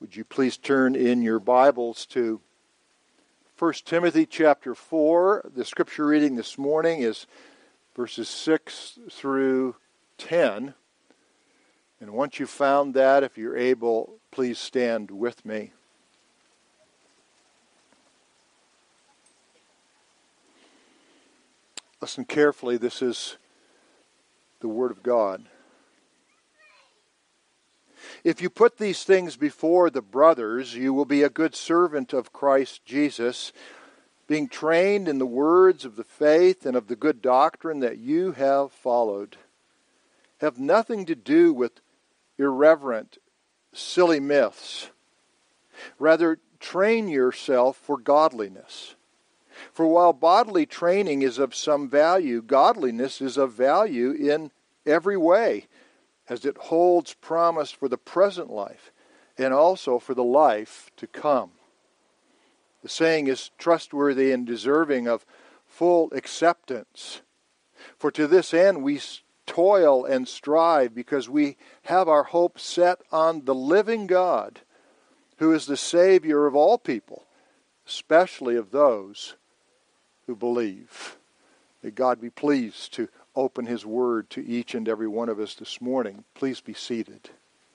Would you please turn in your Bibles to 1 Timothy chapter 4. The scripture reading this morning is verses 6 through 10. And once you've found that, if you're able, please stand with me. Listen carefully. This is the Word of God. If you put these things before the brothers, you will be a good servant of Christ Jesus, being trained in the words of the faith and of the good doctrine that you have followed. Have nothing to do with irreverent, silly myths. Rather, train yourself for godliness. For while bodily training is of some value, godliness is of value in every way, as it holds promise for the present life and also for the life to come. The saying is trustworthy and deserving of full acceptance. For to this end we toil and strive, because we have our hope set on the living God, who is the Savior of all people, especially of those who believe. May God be pleased to open His Word to each and every one of us this morning. Please be seated.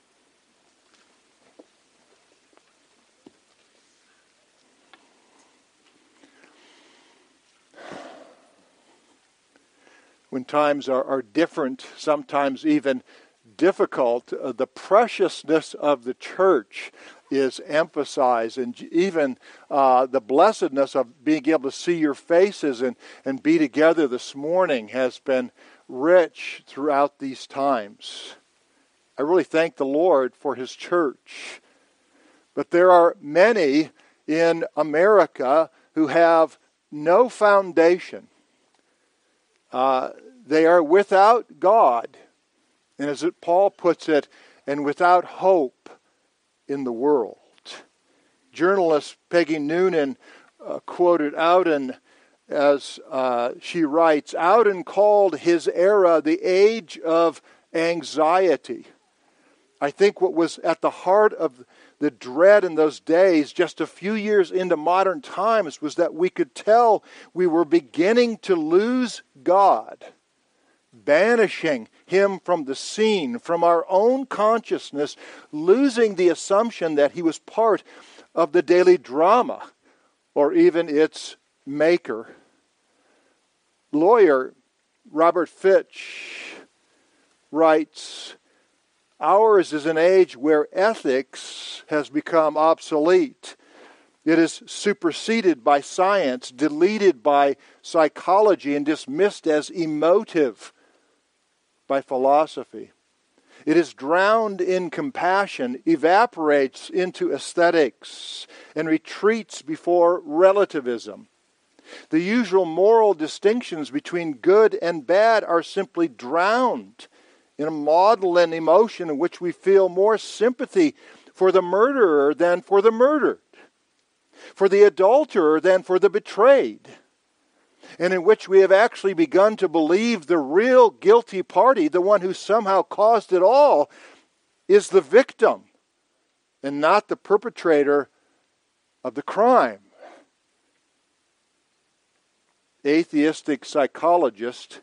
When times are different, sometimes even difficult, the preciousness of the church is emphasized, and even the blessedness of being able to see your faces and be together this morning has been rich throughout these times. I really thank the Lord for His church. But there are many in America who have no foundation. They are without God, and as Paul puts it, and without hope in the world. Journalist Peggy Noonan quoted Ouden as she writes, Ouden called his era the age of anxiety. I think what was at the heart of the dread in those days, just a few years into modern times, was that we could tell we were beginning to lose God, banishing Him from the scene, from our own consciousness, losing the assumption that He was part of the daily drama, or even its maker. Lawyer Robert Fitch writes, ours is an age where ethics has become obsolete. It is superseded by science, deleted by psychology, and dismissed as emotive by philosophy. It is drowned in compassion, evaporates into aesthetics, and retreats before relativism. The usual moral distinctions between good and bad are simply drowned in a model and emotion in which we feel more sympathy for the murderer than for the murdered, for the adulterer than for the betrayed, and in which we have actually begun to believe the real guilty party, the one who somehow caused it all, is the victim and not the perpetrator of the crime. Atheistic psychologist,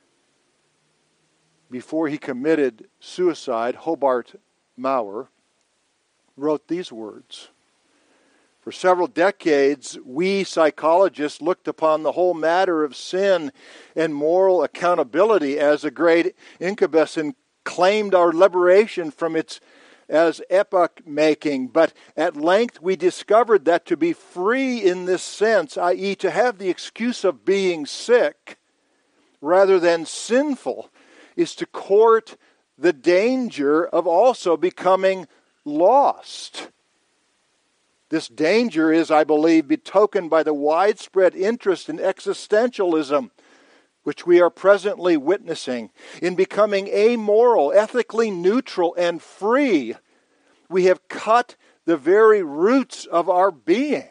before he committed suicide, Hobart Maurer, wrote these words. For several decades, we psychologists looked upon the whole matter of sin and moral accountability as a great incubus and claimed our liberation from its as epoch-making. But at length we discovered that to be free in this sense, i.e. to have the excuse of being sick rather than sinful, is to court the danger of also becoming lost. This danger is, I believe, betokened by the widespread interest in existentialism, which we are presently witnessing. In becoming amoral, ethically neutral, and free, we have cut the very roots of our being,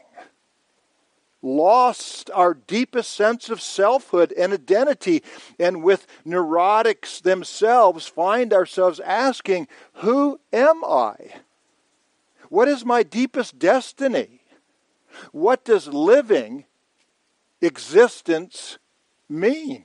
lost our deepest sense of selfhood and identity, and with neurotics themselves find ourselves asking, who am I? What is my deepest destiny? What does living existence mean?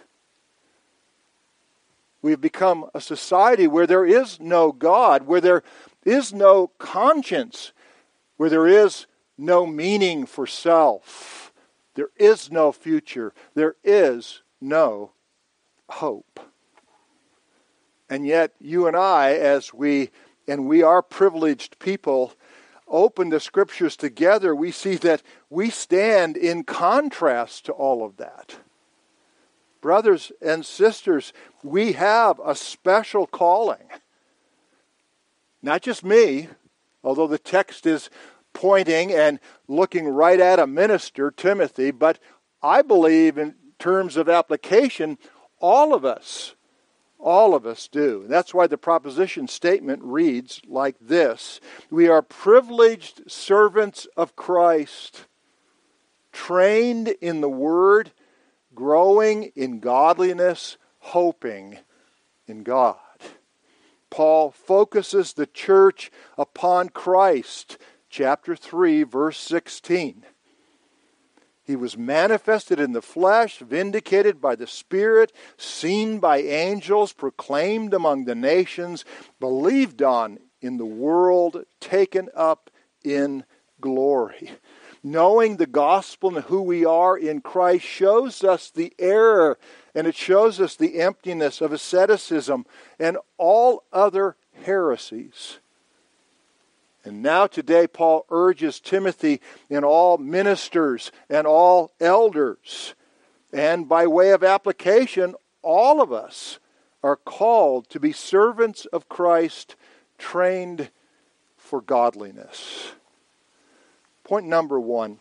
We've become a society where there is no God, where there is no conscience, where there is no meaning for self. There is no future. There is no hope. And yet, you and I, and we are privileged people, open the Scriptures together, we see that we stand in contrast to all of that. Brothers and sisters, we have a special calling. Not just me, although the text is pointing and looking right at a minister, Timothy, but I believe in terms of application, all of us do. That's why the proposition statement reads like this: we are privileged servants of Christ, trained in the Word, growing in godliness, hoping in God. Paul focuses the church upon Christ. Chapter 3, verse 16. He was manifested in the flesh, vindicated by the Spirit, seen by angels, proclaimed among the nations, believed on in the world, taken up in glory. Knowing the gospel and who we are in Christ shows us the error, and it shows us the emptiness of asceticism and all other heresies. And now today Paul urges Timothy and all ministers and all elders, and by way of application, all of us are called to be servants of Christ, trained for godliness. Point number 1,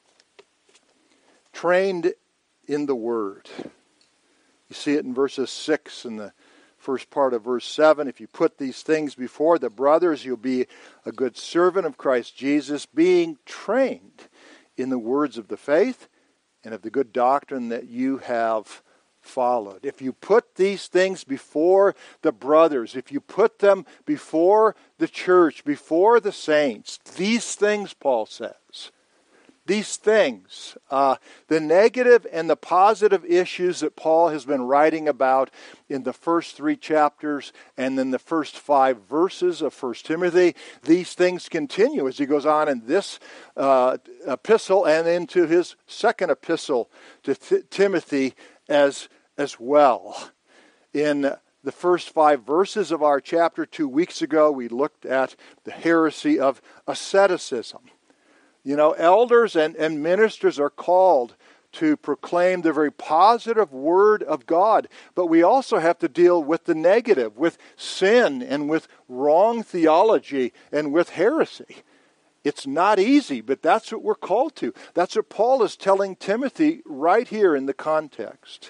trained in the Word. You see it in verses 6 and the first part of verse 7. If you put these things before the brothers, you'll be a good servant of Christ Jesus, being trained in the words of the faith and of the good doctrine that you have followed. If you put these things before the brothers, if you put them before the church, before the saints, these things, Paul says, these things, the negative and the positive issues that Paul has been writing about in the first 3 chapters and then the first 5 verses of 1 Timothy, these things continue as he goes on in this epistle and into his second epistle to Timothy as well. In the first 5 verses of our chapter 2 weeks ago, we looked at the heresy of asceticism. You know, elders and ministers are called to proclaim the very positive Word of God, but we also have to deal with the negative, with sin and with wrong theology and with heresy. It's not easy, but that's what we're called to. That's what Paul is telling Timothy right here in the context.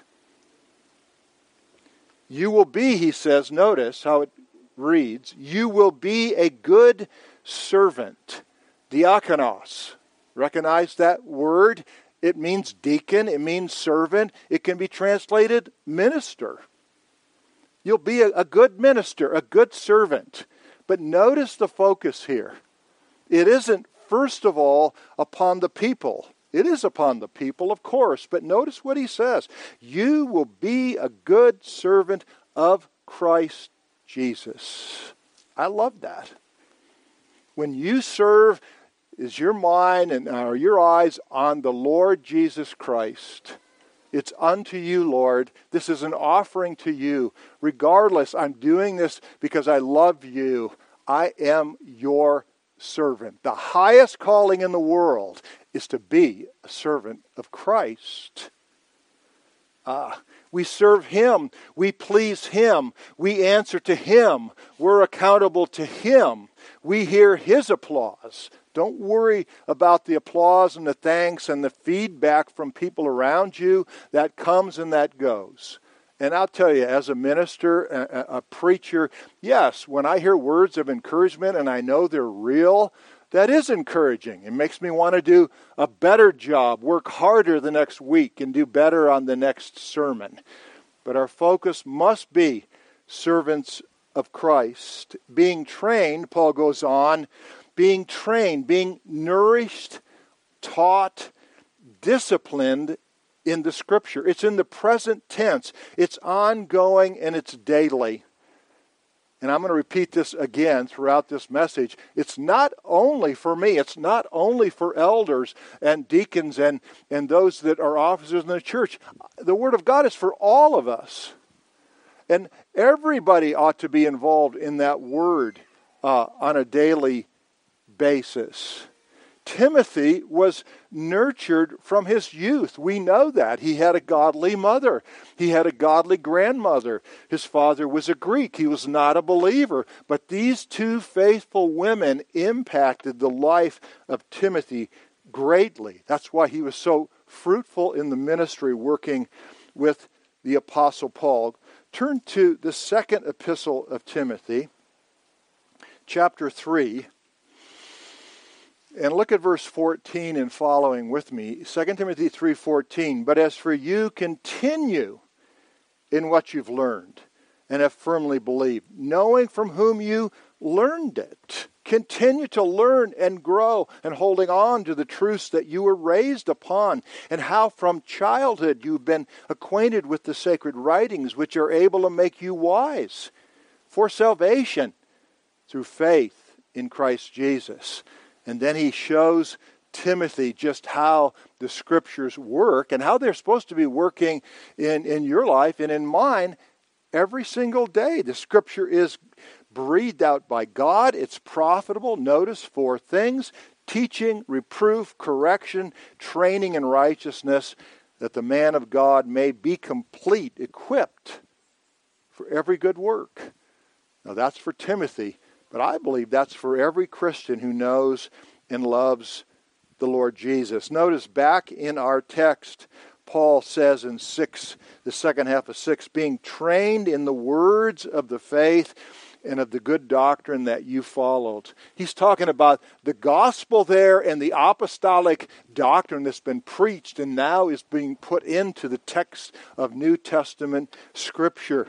You will be, he says, notice how it reads, you will be a good servant. Diakonos. Recognize that word? It means deacon. It means servant. It can be translated minister. You'll be a good minister, a good servant. But notice the focus here. It isn't, first of all, upon the people. It is upon the people, of course. But notice what he says. You will be a good servant of Christ Jesus. I love that. When you serve, is your mind and are your eyes on the Lord Jesus Christ. It's unto you, Lord. This is an offering to you. Regardless, I'm doing this because I love you. I am your servant. The highest calling in the world is to be a servant of Christ. We serve Him. We please Him. We answer to Him. We're accountable to Him. We hear His applause. Don't worry about the applause and the thanks and the feedback from people around you. That comes and that goes. And I'll tell you, as a minister, a preacher, yes, when I hear words of encouragement and I know they're real, that is encouraging. It makes me want to do a better job, work harder the next week, and do better on the next sermon. But our focus must be servants of Christ. Being trained, Paul goes on, being trained, being nourished, taught, disciplined in the Scripture. It's in the present tense. It's ongoing and it's daily. And I'm going to repeat this again throughout this message. It's not only for me. It's not only for elders and deacons and those that are officers in the church. The Word of God is for all of us. And everybody ought to be involved in that Word on a daily basis. Timothy was nurtured from his youth. We know that. He had a godly mother. He had a godly grandmother. His father was a Greek. He was not a believer. But these two faithful women impacted the life of Timothy greatly. That's why he was so fruitful in the ministry working with the Apostle Paul. Turn to the second epistle of Timothy, chapter 3. And look at verse 14 and following with me. 2 Timothy 3:14. But as for you, continue in what you've learned and have firmly believed, knowing from whom you learned it. Continue to learn and grow and holding on to the truths that you were raised upon, and how from childhood you've been acquainted with the sacred writings, which are able to make you wise for salvation through faith in Christ Jesus. And then he shows Timothy just how the Scriptures work and how they're supposed to be working in your life and in mine every single day. The Scripture is breathed out by God. It's profitable. Notice 4 things: teaching, reproof, correction, training in righteousness, that the man of God may be complete, equipped for every good work. Now that's for Timothy. But I believe that's for every Christian who knows and loves the Lord Jesus. Notice back in our text, Paul says in 6, the second half of 6, being trained in the words of the faith and of the good doctrine that you followed. He's talking about the gospel there and the apostolic doctrine that's been preached and now is being put into the text of New Testament Scripture.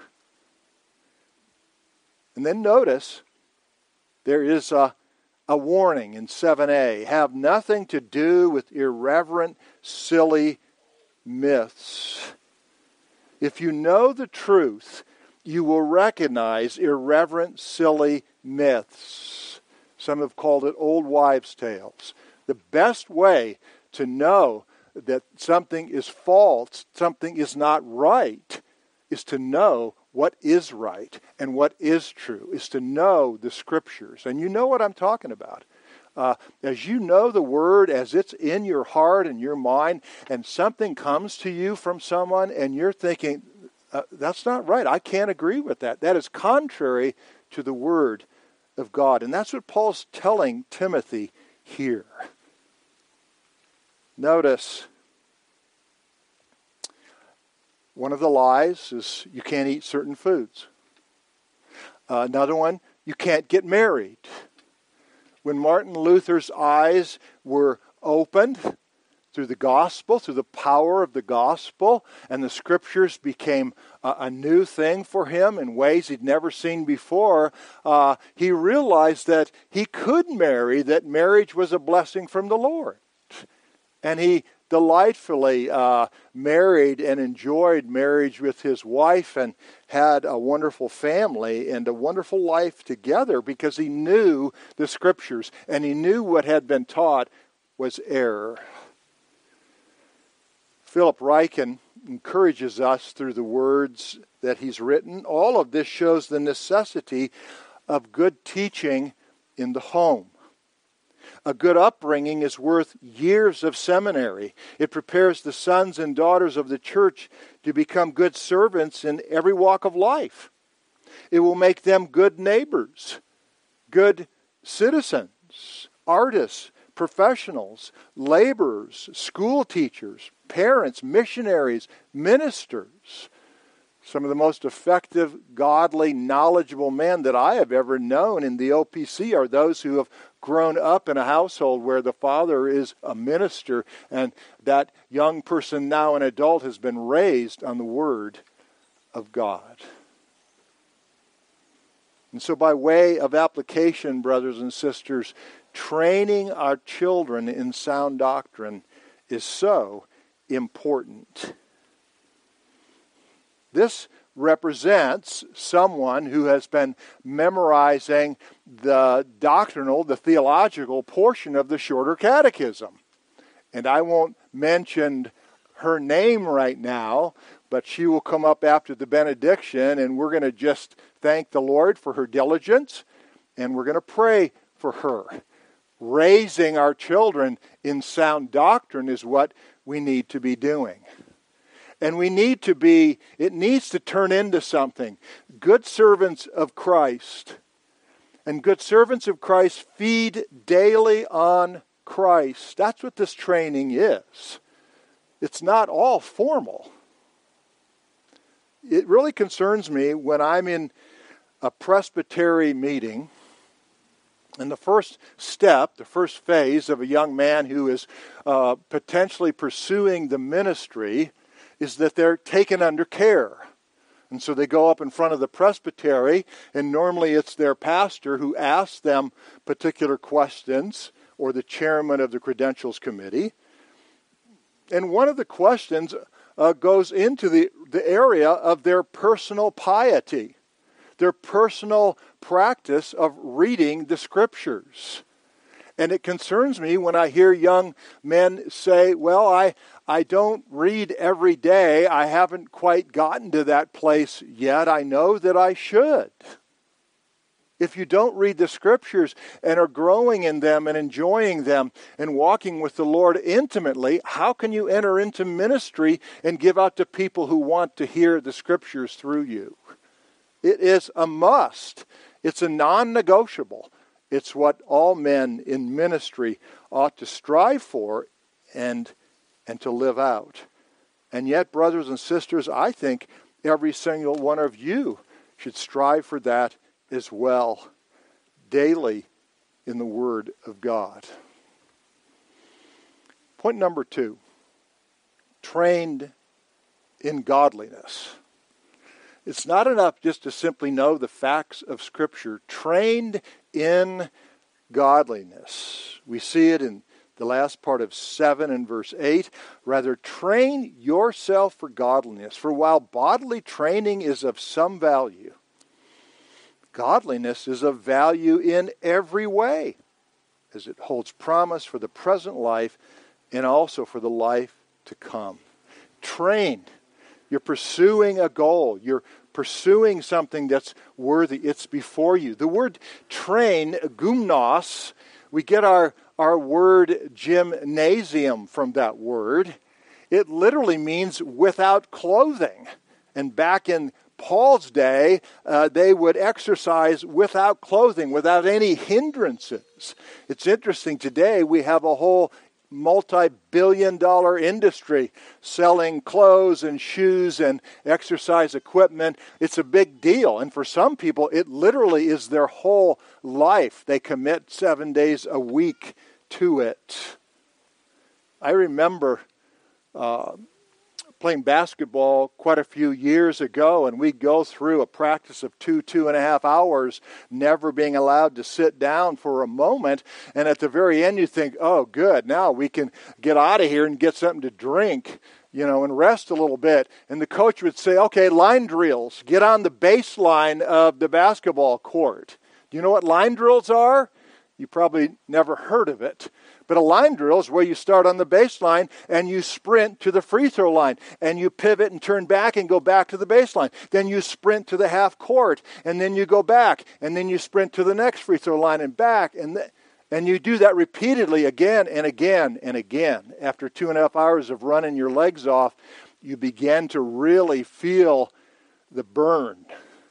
And then notice, there is a warning in 7a. Have nothing to do with irreverent, silly myths. If you know the truth, you will recognize irreverent, silly myths. Some have called it old wives' tales. The best way to know that something is false, something is not right, is to know what is right and what is true, is to know the Scriptures. And you know what I'm talking about. As you know the Word, as it's in your heart and your mind, and something comes to you from someone and you're thinking, that's not right, I can't agree with that. That is contrary to the Word of God. And that's what Paul's telling Timothy here. Notice, one of the lies is you can't eat certain foods. Another one, you can't get married. When Martin Luther's eyes were opened through the gospel, through the power of the gospel, and the Scriptures became a new thing for him in ways he'd never seen before, he realized that he could marry, that marriage was a blessing from the Lord. And he delightfully married and enjoyed marriage with his wife and had a wonderful family and a wonderful life together because he knew the Scriptures and he knew what had been taught was error. Philip Ryken encourages us through the words that he's written. All of this shows the necessity of good teaching in the home. A good upbringing is worth years of seminary. It prepares the sons and daughters of the church to become good servants in every walk of life. It will make them good neighbors, good citizens, artists, professionals, laborers, school teachers, parents, missionaries, ministers. Some of the most effective, godly, knowledgeable men that I have ever known in the OPC are those who have grown up in a household where the father is a minister and that young person, now an adult, has been raised on the Word of God. And so by way of application, brothers and sisters, training our children in sound doctrine is so important. This represents someone who has been memorizing the doctrinal, the theological portion of the Shorter Catechism. And I won't mention her name right now, but she will come up after the benediction, and we're going to just thank the Lord for her diligence, and we're going to pray for her. Raising our children in sound doctrine is what we need to be doing. And it needs to turn into something. Good servants of Christ. And good servants of Christ feed daily on Christ. That's what this training is. It's not all formal. It really concerns me when I'm in a presbytery meeting, and the first step, the first phase of a young man who is potentially pursuing the ministry is that they're taken under care. And so they go up in front of the presbytery, and normally it's their pastor who asks them particular questions, or the chairman of the credentials committee. And one of the questions goes into the area of their personal piety, their personal practice of reading the Scriptures. And it concerns me when I hear young men say, well, I don't read every day. I haven't quite gotten to that place yet. I know that I should. If you don't read the Scriptures and are growing in them and enjoying them and walking with the Lord intimately, how can you enter into ministry and give out to people who want to hear the Scriptures through you? It is a must. It's a non-negotiable. It's what all men in ministry ought to strive for and to live out. And yet, brothers and sisters, I think every single one of you should strive for that as well, daily in the Word of God. Point number 2, trained in godliness. It's not enough just to simply know the facts of Scripture. Trained in godliness. We see it in the last part of 7 and verse 8. Rather, train yourself for godliness. For while bodily training is of some value, godliness is of value in every way, as it holds promise for the present life and also for the life to come. Trained. You're pursuing a goal. You're pursuing something that's worthy. It's before you. The word train, gymnos, we get our word gymnasium from that word. It literally means without clothing. And back in Paul's day, they would exercise without clothing, without any hindrances. It's interesting, today we have a whole multi-billion-dollar industry selling clothes and shoes and exercise equipment. It's a big deal. And for some people, it literally is their whole life. They commit 7 days a week to it. I remember playing basketball quite a few years ago, and we'd go through a practice of 2.5 hours, never being allowed to sit down for a moment. And at the very end, you think, oh, good, now we can get out of here and get something to drink, and rest a little bit. And the coach would say, okay, line drills. Get on the baseline of the basketball court. Do you know what line drills are? You probably never heard of it. But a line drill is where you start on the baseline and you sprint to the free throw line. And you pivot and turn back and go back to the baseline. Then you sprint to the half court. And then you go back. And then you sprint to the next free throw line and back. And you do that repeatedly again and again and again. After 2.5 hours of running your legs off, you begin to really feel the burn.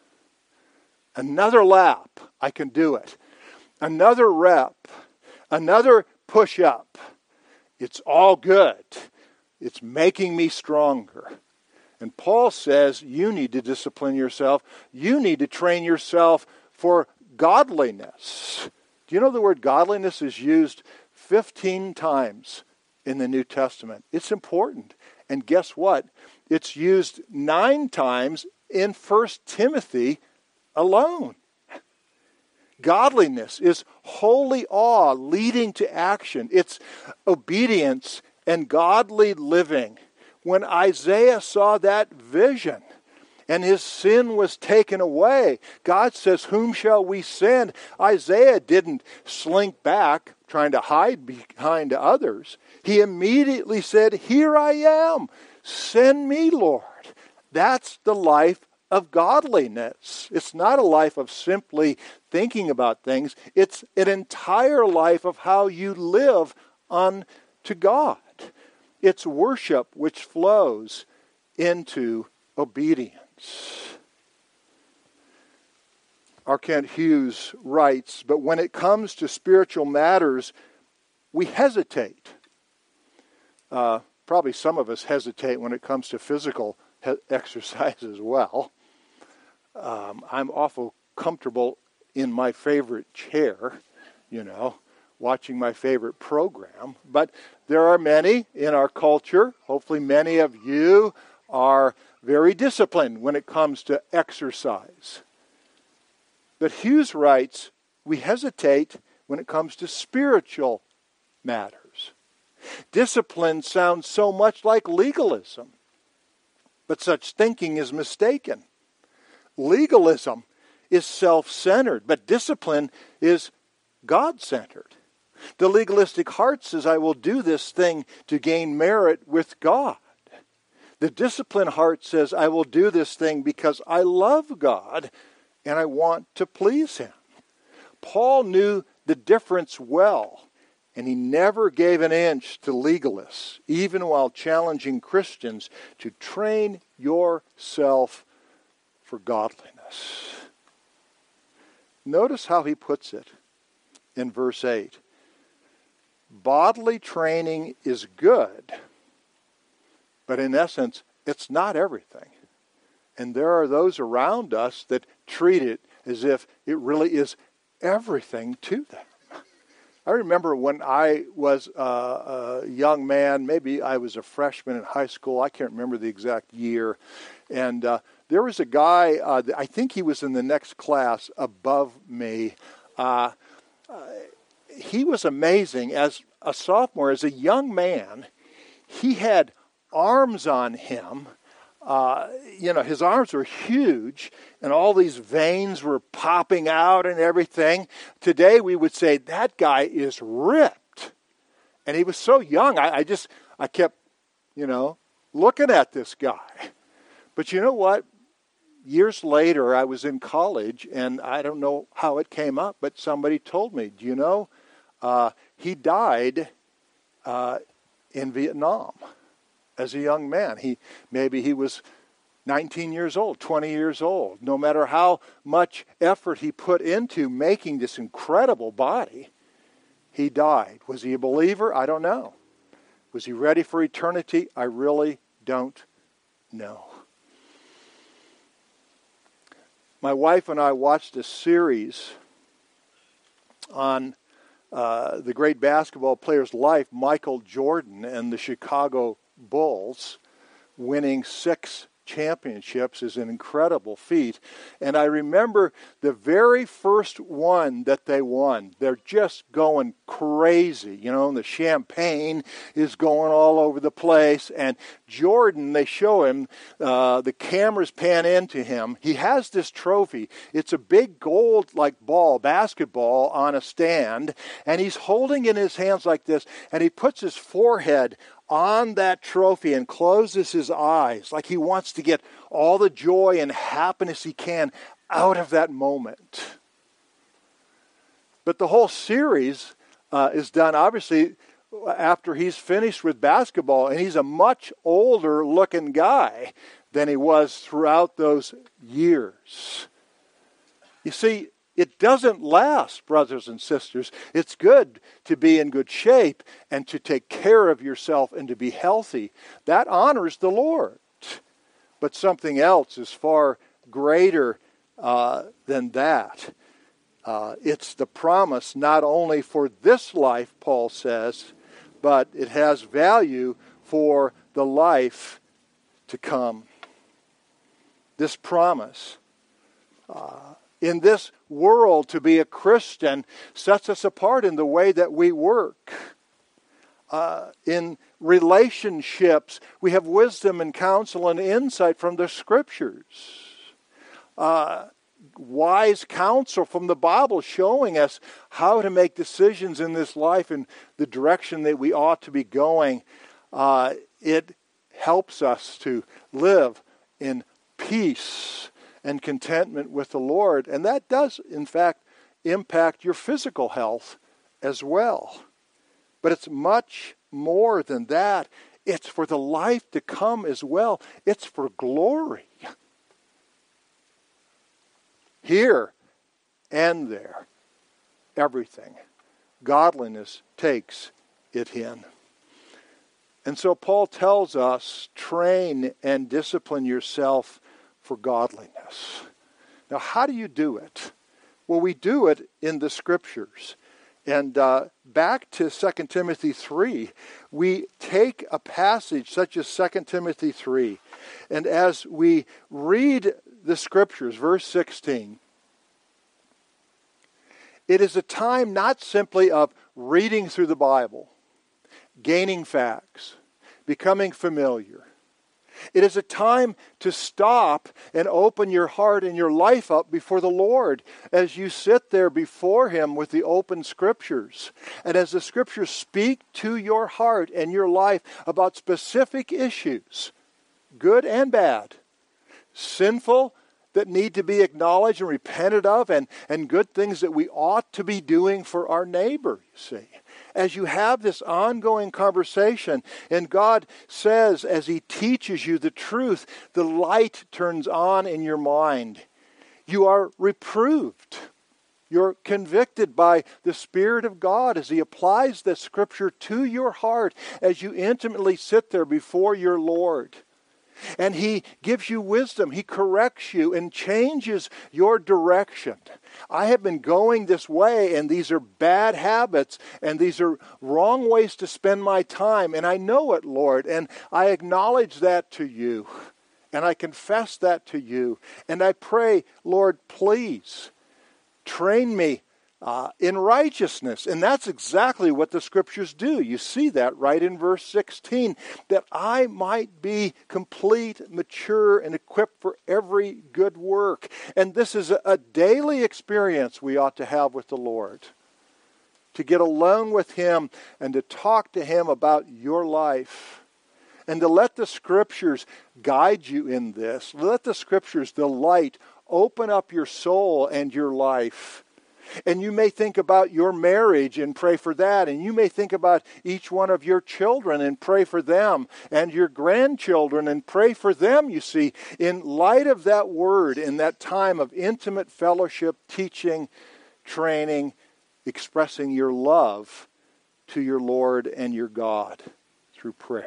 Another lap, I can do it. Another rep. Another push-up. It's all good. It's making me stronger. And Paul says you need to discipline yourself. You need to train yourself for godliness. Do you know the word godliness is used 15 times in the New Testament? It's important. And guess what? It's used 9 times in 1 Timothy alone. Godliness is holy awe leading to action. It's obedience and godly living. When Isaiah saw that vision and his sin was taken away, God says, whom shall we send? Isaiah didn't slink back trying to hide behind others. He immediately said, here I am. Send me, Lord. That's the life of godliness. It's not a life of simply thinking about things. It's an entire life of how you live unto God. It's worship which flows into obedience. R. Kent Hughes writes, but when it comes to spiritual matters, we hesitate. Probably some of us hesitate when it comes to physical exercise as well. I'm awful comfortable in my favorite chair, watching my favorite program. But there are many in our culture, hopefully many of you are very disciplined when it comes to exercise. But Hughes writes, we hesitate when it comes to spiritual matters. Discipline sounds so much like legalism, but such thinking is mistaken. Legalism is self-centered, but discipline is God-centered. The legalistic heart says, I will do this thing to gain merit with God. The disciplined heart says, I will do this thing because I love God and I want to please Him. Paul knew the difference well, and he never gave an inch to legalists, even while challenging Christians to train yourself for godliness. Notice how he puts it in verse 8. Bodily training is good, but in essence, it's not everything. And there are those around us that treat it as if it really is everything to them. I remember when I was a young man, maybe I was a freshman in high school, I can't remember the exact year, and there was a guy, I think he was in the next class above me. He was amazing. As a sophomore, as a young man, he had arms on him. His arms were huge, and all these veins were popping out and everything. Today, we would say, that guy is ripped. And he was so young, I kept, looking at this guy. But you know what? Years later, I was in college, and I don't know how it came up, but somebody told me, do you know, he died in Vietnam as a young man. Maybe he was 19 years old, 20 years old. No matter how much effort he put into making this incredible body, he died. Was he a believer? I don't know. Was he ready for eternity? I really don't know. My wife and I watched a series on the great basketball player's life, Michael Jordan, and the Chicago Bulls. Winning 6 championships is an incredible feat. And I remember the very first one that they won. They're just going crazy. The champagne is going all over the place. And Jordan, they show him, the cameras pan into him. He has this trophy. It's a big gold-like ball, basketball, on a stand. And he's holding in his hands like this. And he puts his forehead on that trophy and closes his eyes like he wants to get all the joy and happiness he can out of that moment. But the whole series is done, obviously, after he's finished with basketball, and he's a much older looking guy than he was throughout those years. You see, it doesn't last, brothers and sisters. It's good to be in good shape and to take care of yourself and to be healthy. That honors the Lord. But something else is far greater than that. It's the promise not only for this life, Paul says, but it has value for the life to come. This promise in this world to be a Christian sets us apart in the way that we work. In relationships, we have wisdom and counsel and insight from the Scriptures. Wise counsel from the Bible showing us how to make decisions in this life and the direction that we ought to be going. It helps us to live in peace and contentment with the Lord. And that does, in fact, impact your physical health as well. But it's much more than that. It's for the life to come as well. It's for glory. Here and there. Everything. Godliness takes it in. And so Paul tells us, train and discipline yourself for godliness. Now, how do you do it? Well, we do it in the Scriptures. And back to 2 Timothy 3, we take a passage such as 2 Timothy 3, and as we read the Scriptures, verse 16, it is a time not simply of reading through the Bible, gaining facts, becoming familiar. It is a time to stop and open your heart and your life up before the Lord as you sit there before Him with the open Scriptures. And as the Scriptures speak to your heart and your life about specific issues, good and bad, sinful that need to be acknowledged and repented of, and good things that we ought to be doing for our neighbor, you see. As you have this ongoing conversation, and God says, as He teaches you the truth, the light turns on in your mind. You are reproved. You're convicted by the Spirit of God as He applies the Scripture to your heart as you intimately sit there before your Lord. And He gives you wisdom. He corrects you and changes your direction. I have been going this way, and these are bad habits, and these are wrong ways to spend my time. And I know it, Lord, and I acknowledge that to you. And I confess that to you. And I pray, Lord, please train me in righteousness. And that's exactly what the Scriptures do. You see that right in verse 16, that I might be complete, mature, and equipped for every good work. And this is a daily experience we ought to have with the Lord. To get alone with Him and to talk to Him about your life. And to let the Scriptures guide you in this. Let the Scriptures, the light, open up your soul and your life. And you may think about your marriage and pray for that. And you may think about each one of your children and pray for them. And your grandchildren and pray for them, you see. In light of that word, in that time of intimate fellowship, teaching, training, expressing your love to your Lord and your God through prayer.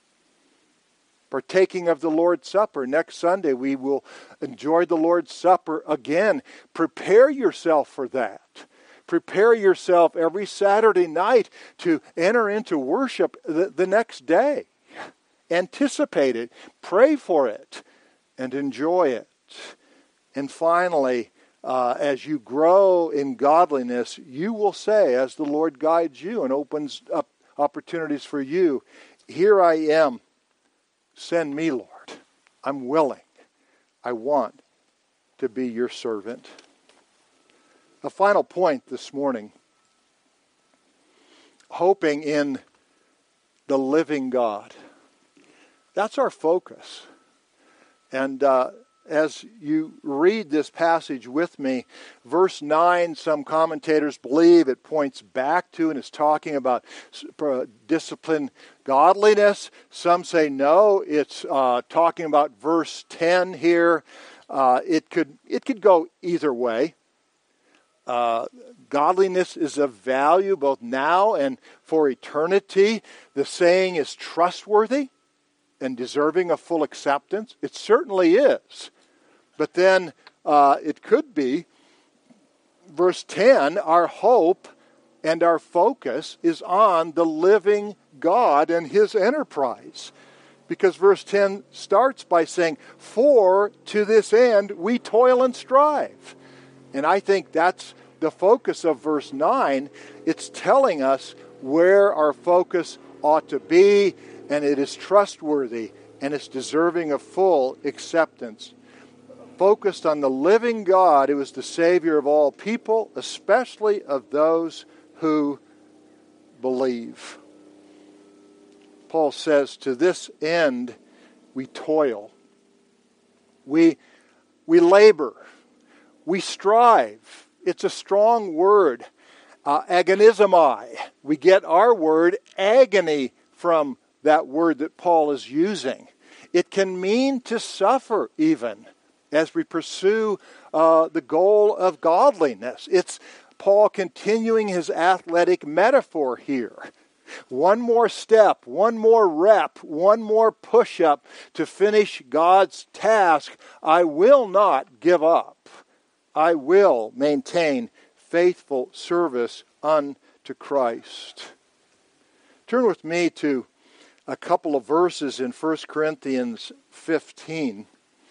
Partaking of the Lord's Supper. Next Sunday we will enjoy the Lord's Supper again. Prepare yourself for that. Prepare yourself every Saturday night to enter into worship the next day. Anticipate it. Pray for it. And enjoy it. And finally, as you grow in godliness, you will say, as the Lord guides you and opens up opportunities for you, here I am. Send me, Lord. I'm willing. I want to be your servant. A final point this morning. Hoping in the living God. That's our focus. And as you read this passage with me, verse 9, some commentators believe it points back to and is talking about discipline, godliness. Some say no, it's talking about verse 10 here. It could go either way. Godliness is of value both now and for eternity. The saying is trustworthy and deserving of full acceptance. It certainly is. But then it could be, verse 10, our hope and our focus is on the living God and His enterprise. Because verse 10 starts by saying, for to this end we toil and strive. And I think that's the focus of verse 9. It's telling us where our focus ought to be, and it is trustworthy, and it's deserving of full acceptance. Focused on the living God who is the Savior of all people, especially of those who believe. Paul says, to this end we toil. We labor. We strive. It's a strong word. Agonizomai. We get our word agony from that word that Paul is using. It can mean to suffer even as we pursue the goal of godliness. It's Paul continuing his athletic metaphor here. One more step, one more rep, one more push-up to finish God's task. I will not give up. I will maintain faithful service unto Christ. Turn with me to a couple of verses in 1 Corinthians 15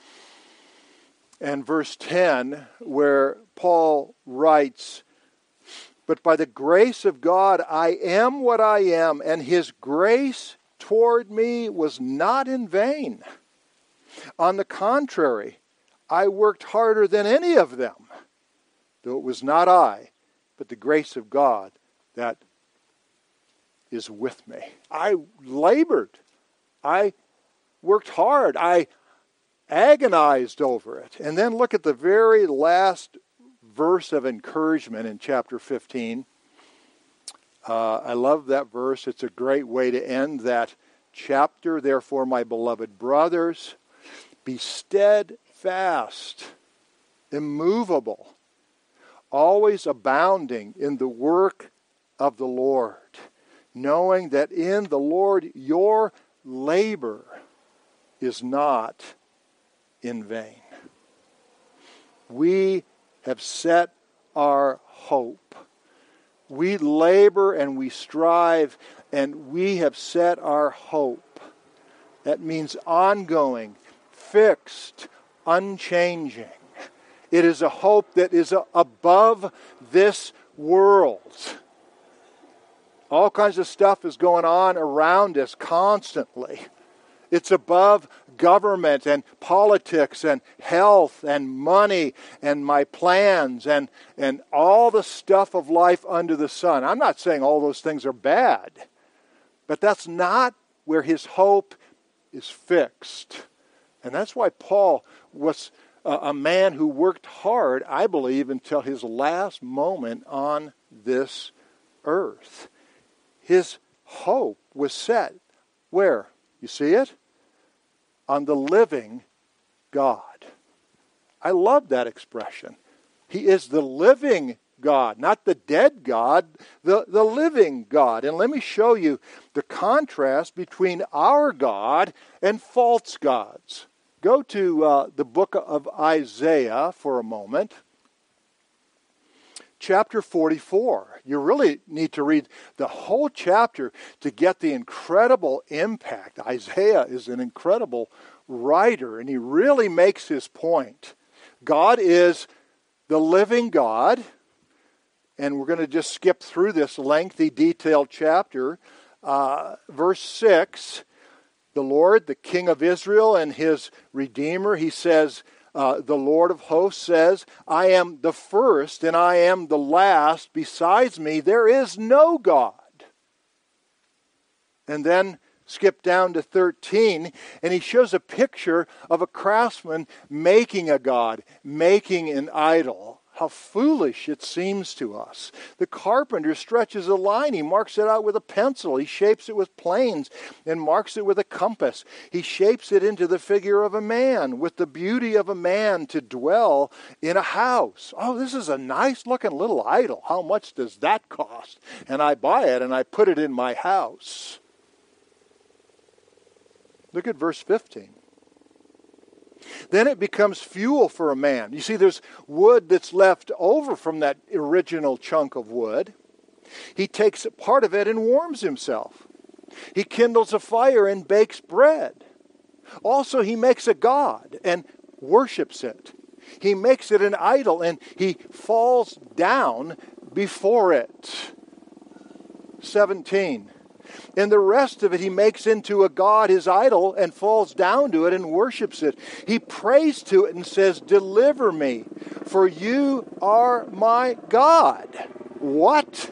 and verse 10, where Paul writes, "But by the grace of God I am what I am, and his grace toward me was not in vain. On the contrary, I worked harder than any of them, though it was not I, but the grace of God that is with me." I labored. I worked hard. I agonized over it. And then look at the very last verse of encouragement in chapter 15. I love that verse. It's a great way to end that chapter. "Therefore, my beloved brothers, be steadfast, immovable, always abounding in the work of the Lord, knowing that in the Lord your labor is not in vain." We have set our hope. We labor and we strive, and we have set our hope. That means ongoing, fixed, unchanging. It is a hope that is above this world. All kinds of stuff is going on around us constantly. It's above government and politics and health and money and my plans and all the stuff of life under the sun. I'm not saying all those things are bad, but that's not where his hope is fixed. And that's why Paul was a man who worked hard, I believe, until his last moment on this earth. His hope was set where? You see it? On the living God. I love that expression. He is the living God, not the dead God, the living God. And let me show you the contrast between our God and false gods. Go to the book of Isaiah for a moment. Chapter 44. You really need to read the whole chapter to get the incredible impact. Isaiah is an incredible writer, and he really makes his point. God is the living God, and we're going to just skip through this lengthy, detailed chapter. Verse 6, the Lord, the King of Israel and his Redeemer, he says, the Lord of hosts says, "I am the first and I am the last. Besides me, there is no God." And then skip down to 13, and he shows a picture of a craftsman making a god, making an idol. How foolish it seems to us. The carpenter stretches a line. He marks it out with a pencil. He shapes it with planes and marks it with a compass. He shapes it into the figure of a man, with the beauty of a man to dwell in a house. Oh, this is a nice looking little idol. How much does that cost? And I buy it and I put it in my house. Look at verse 15. Then it becomes fuel for a man. You see, there's wood that's left over from that original chunk of wood. He takes part of it and warms himself. He kindles a fire and bakes bread. Also, he makes a god and worships it. He makes it an idol and he falls down before it. 17. And the rest of it he makes into a god, his idol, and falls down to it and worships it. He prays to it and says, "Deliver me, for you are my God." What?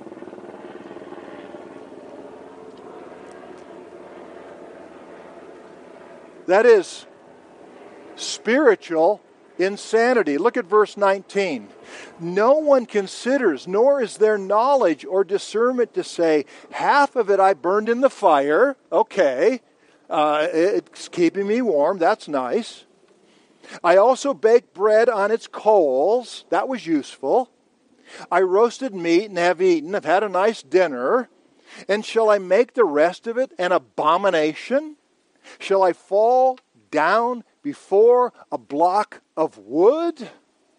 That is spiritual insanity. Look at verse 19. No one considers, nor is there knowledge or discernment to say, half of it I burned in the fire. Okay, it's keeping me warm. That's nice. I also baked bread on its coals. That was useful. I roasted meat and have eaten. I've had a nice dinner. And shall I make the rest of it an abomination? Shall I fall down before a block of wood?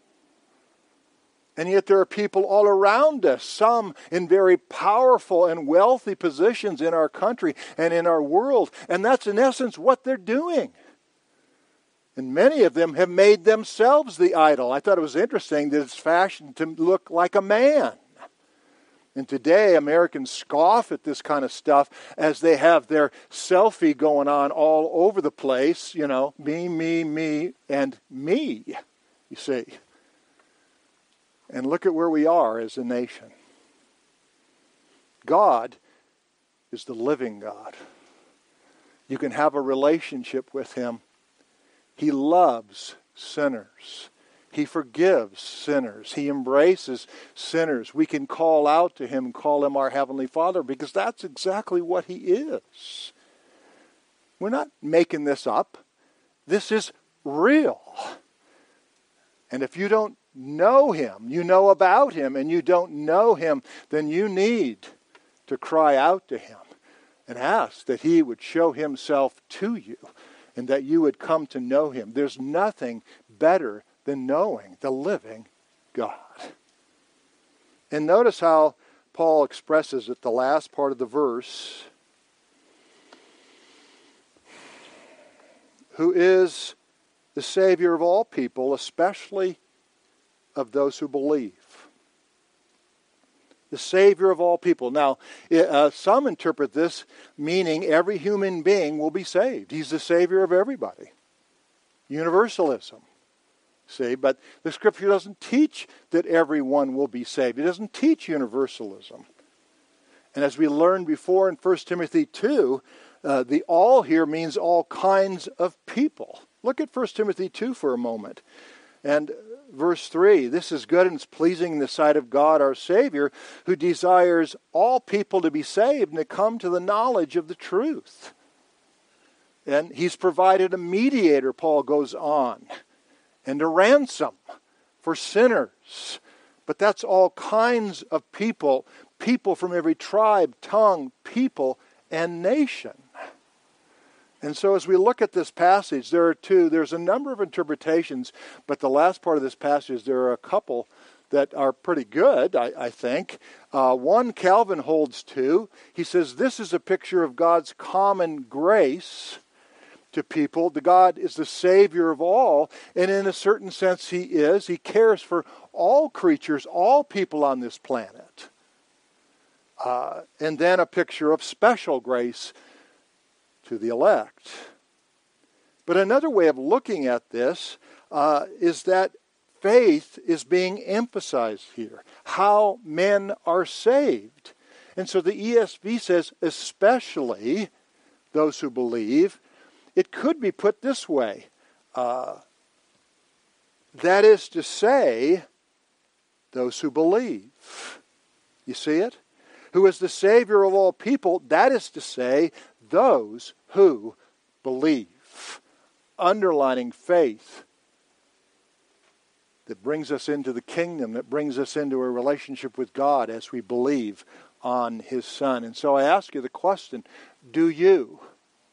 And yet there are people all around us, some in very powerful and wealthy positions in our country and in our world. And that's in essence what they're doing. And many of them have made themselves the idol. I thought it was interesting that it's fashioned to look like a man. And today, Americans scoff at this kind of stuff as they have their selfie going on all over the place. You know, me, and me, you see. And look at where we are as a nation. God is the living God. You can have a relationship with Him. He loves sinners. He forgives sinners. He embraces sinners. We can call out to Him, call Him our Heavenly Father, because that's exactly what He is. We're not making this up. This is real. And if you don't know Him, you know about Him, and you don't know Him, then you need to cry out to Him and ask that He would show Himself to you and that you would come to know Him. There's nothing better than knowing the living God. And notice how Paul expresses it, the last part of the verse. Who is the Savior of all people, especially of those who believe. The Savior of all people. Now, some interpret this meaning every human being will be saved. He's the Savior of everybody. Universalism. See, but the Scripture doesn't teach that everyone will be saved. It doesn't teach universalism. And as we learned before in 1 Timothy 2, the all here means all kinds of people. Look at 1 Timothy 2 for a moment. And verse 3, this is good and it's pleasing in the sight of God our Savior, who desires all people to be saved and to come to the knowledge of the truth. And He's provided a mediator, Paul goes on, and a ransom for sinners. But that's all kinds of people, people from every tribe, tongue, people, and nation. And so as we look at this passage, there's a number of interpretations, but the last part of this passage, there are a couple that are pretty good, I think. One Calvin holds to. He says this is a picture of God's common grace to people. The God is the Savior of all, and in a certain sense He is. He cares for all creatures, all people on this planet. And then a picture of special grace to the elect. But another way of looking at this is that faith is being emphasized here. How men are saved. And so the ESV says, especially those who believe. It could be put this way. That is to say, those who believe. You see it? Who is the Savior of all people, that is to say, those who believe. Underlining faith that brings us into the kingdom, that brings us into a relationship with God as we believe on His Son. And so I ask you the question, do you?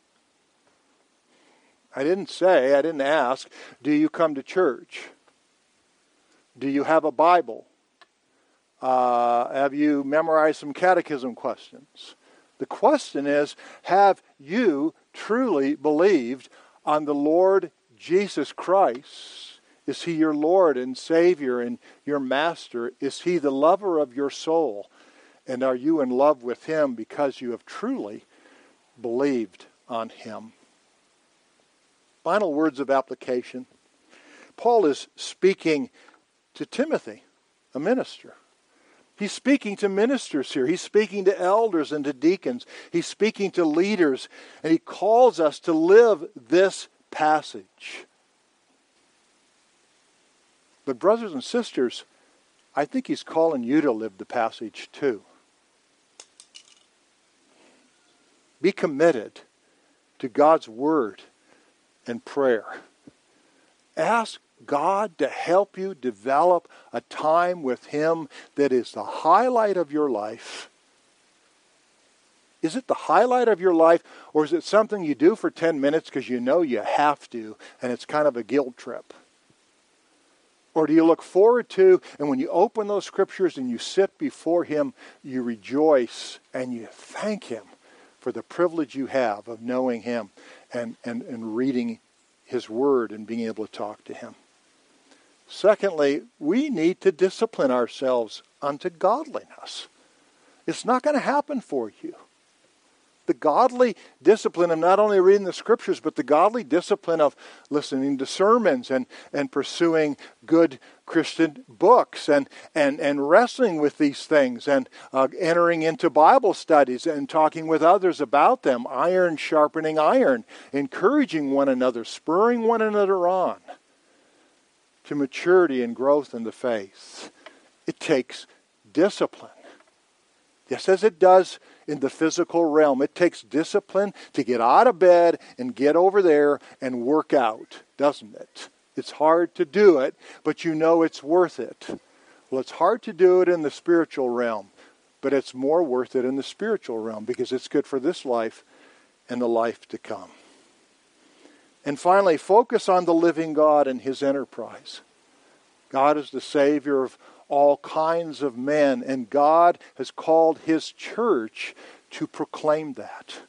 I didn't ask, do you come to church? Do you have a Bible? Have you memorized some catechism questions? The question is, have you truly believed on the Lord Jesus Christ Is He your Lord and Savior and your Master? Is He the lover of your soul? And are you in love with Him because you have truly believed on Him? Final words of application. Paul is speaking to Timothy, a minister. He's speaking to ministers here. He's speaking to elders and to deacons. He's speaking to leaders. And he calls us to live this passage. But brothers and sisters, I think he's calling you to live the passage too. Be committed to God's word and prayer. Ask God to help you develop a time with Him that is the highlight of your life. Is it the highlight of your life, or is it something you do for 10 minutes because you know you have to, and it's kind of a guilt trip? Or do you look forward to, and when you open those scriptures and you sit before Him, you rejoice and you thank Him for the privilege you have of knowing Him and reading His Word and being able to talk to Him? Secondly, we need to discipline ourselves unto godliness. It's not going to happen for you. The godly discipline of not only reading the scriptures, but the godly discipline of listening to sermons and pursuing good Christian books and wrestling with these things and entering into Bible studies and talking with others about them, iron sharpening iron, encouraging one another, spurring one another on to maturity and growth in the faith. It takes discipline. Just as it does in the physical realm, it takes discipline to get out of bed and get over there and work out, doesn't it? It's hard to do it, but you know it's worth it. Well, it's hard to do it in the spiritual realm, but it's more worth it in the spiritual realm because it's good for this life and the life to come. And finally, focus on the living God and His enterprise. God is the Savior of all kinds of men, and God has called His church to proclaim that.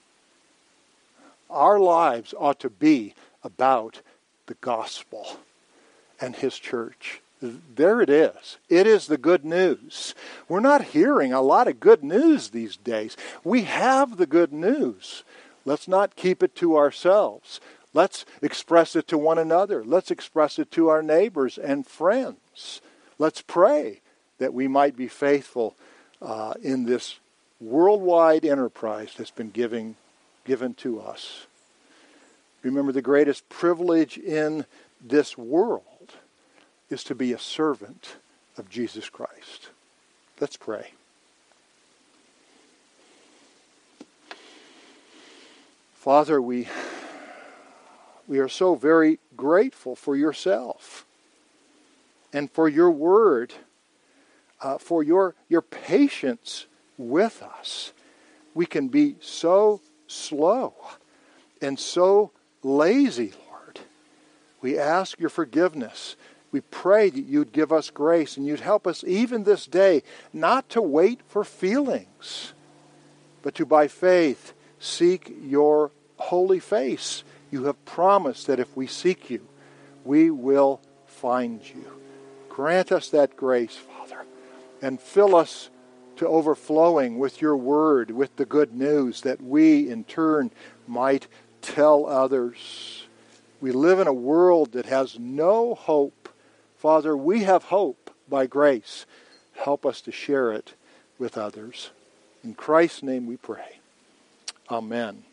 Our lives ought to be about the gospel and His church. There it is. It is the good news. We're not hearing a lot of good news these days. We have the good news. Let's not keep it to ourselves. Let's express it to one another. Let's express it to our neighbors and friends. Let's pray that we might be faithful in this worldwide enterprise that's been given to us. Remember, the greatest privilege in this world is to be a servant of Jesus Christ. Let's pray. Father, we are so very grateful for yourself and for your word, for your patience with us. We can be so slow and so lazy, Lord. We ask your forgiveness. We pray that you'd give us grace and you'd help us even this day not to wait for feelings, but to by faith seek your holy face. You have promised that if we seek you, we will find you. Grant us that grace, Father, and fill us to overflowing with your word, with the good news that we in turn might tell others. We live in a world that has no hope. Father, we have hope by grace. Help us to share it with others. In Christ's name we pray. Amen.